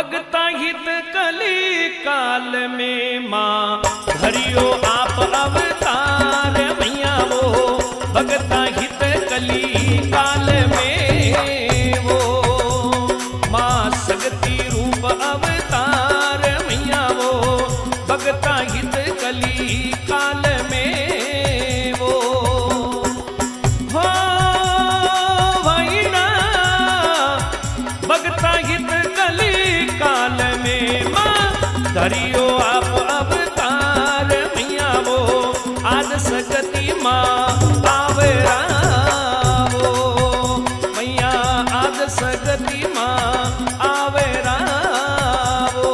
भगता हित कली काल में माँ धरियो आप अवतार मैया वो भगता हित कली काल में वो माँ शक्ति रूप अवतार मैया वो भगता हित कली काल में वो हो भैया भगता हित कली काल में माँ धरियो आप अवतार मैया वो आज सकती माँ आवरा वो मैया आज सकती माँ आवरा वो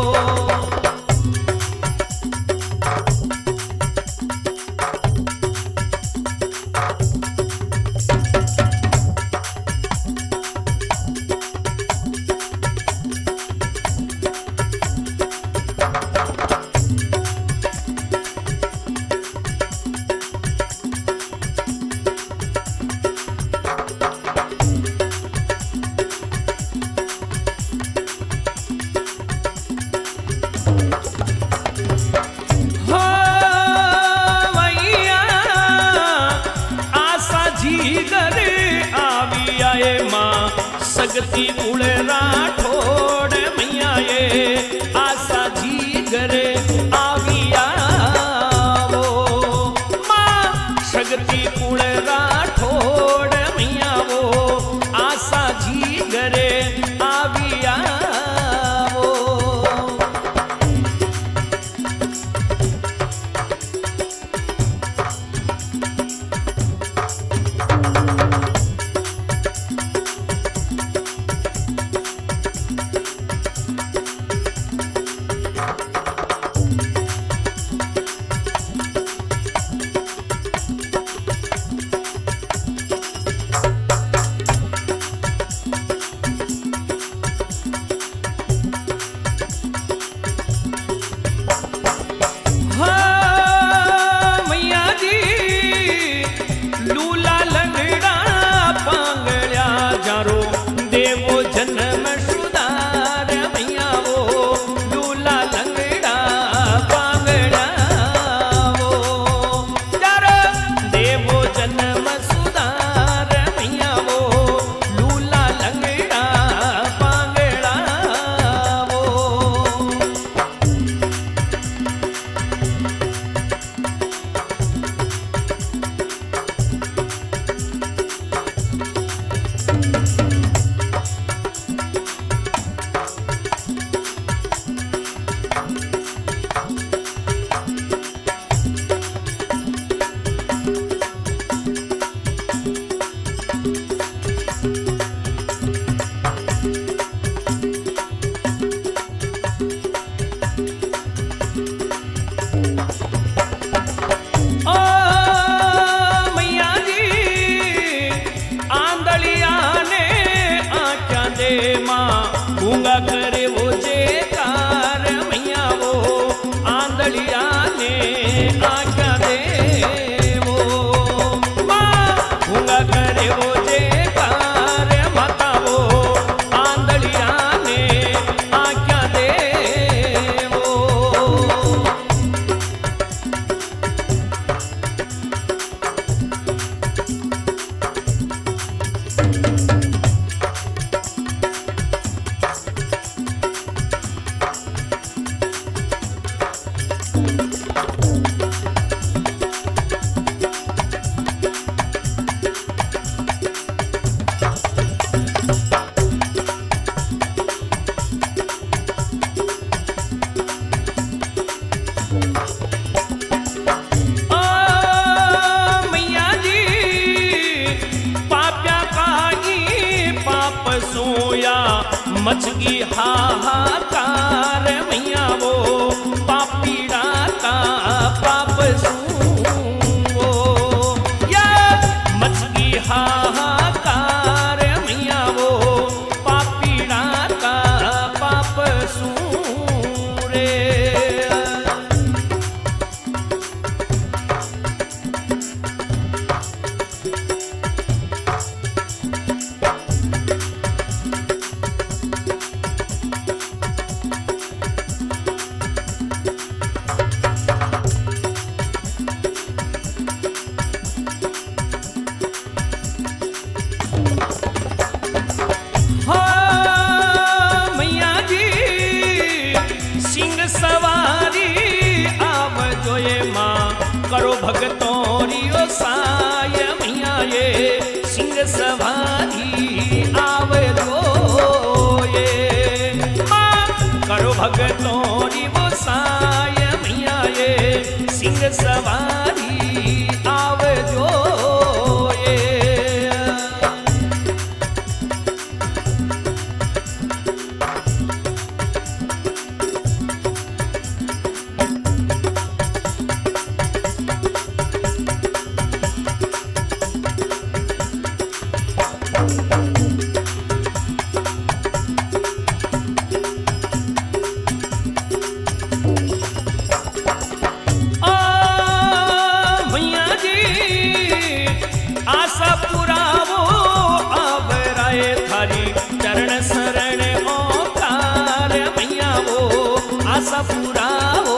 सगती उड़ राठोड़ मैया ये आशा जी घरे आविया वो माँ सगती उड़ राठोड़ मैया वो आशा जी घरे आविया वो करे वो जेकार मैया वो आंधलिया ने आज्ञा दे वो माँ गूंगा करे वो जेकार माता वो आंधलिया ने आज्ञा दे वो मचगी हाहाकार मैया वो पापीड़ा का पाप वो या मचगी हाहाकार मैया वो पापीड़ा का पाप रे सवारी आवजो ये मां करो भगतों री वो साय मैया ये सिंह सवारी आवजो ये आशा पुरावो आवराए थारी चरण शरण ओंकार मैया वो आशा पुरावो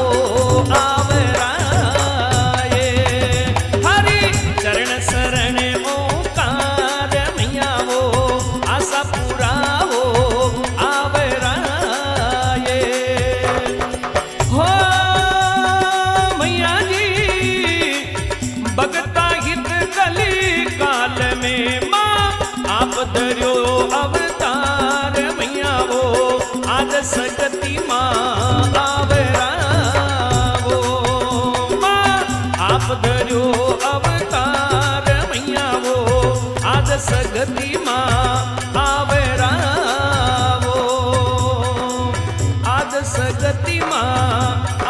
आवराए थारी चरण शरण ओंकार मैया वो आशा पुरावो आवराए हो मैया जी भगता हित कली काल में मां आप धर्यो अवतार मैया वो आज सकती मां आवरावो मां आप धर्यो अवतार मैया वो आज सकती मां आवरावो आज सकती मां